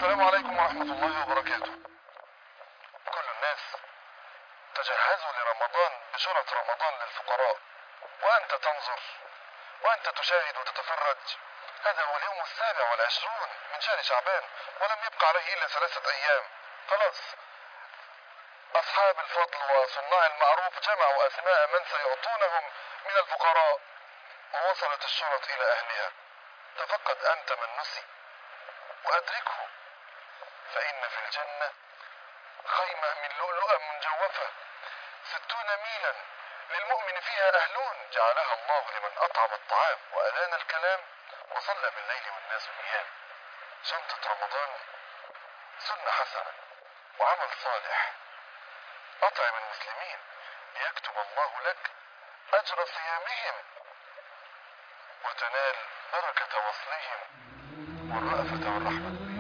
السلام عليكم ورحمة الله وبركاته. كل الناس تجهزوا لرمضان بجرعة رمضان للفقراء، وأنت تنظر وأنت تشاهد وتتفرج. هذا هو اليوم 27 من شهر شعبان، ولم يبقى عليه إلا 3 أيام. خلاص، أصحاب الفضل وصناع المعروف جمعوا أسماء من سيعطونهم من الفقراء، ووصلت الشرط إلى أهلها. تفقد أنت من نسي وأدركه، فإن في الجنة خيمة من لؤلؤة مجوفة 60 ميلا للمؤمن فيها أهلون، جعلها الله لمن أطعم الطعام وألان الكلام وصلى بالليل والناس نيام. شنطة رمضان سنة حسنة وعمل صالح. أطعم المسلمين ليكتب الله لك أجر صيامهم وتنال بركة وصلهم والرأفة والرحمة.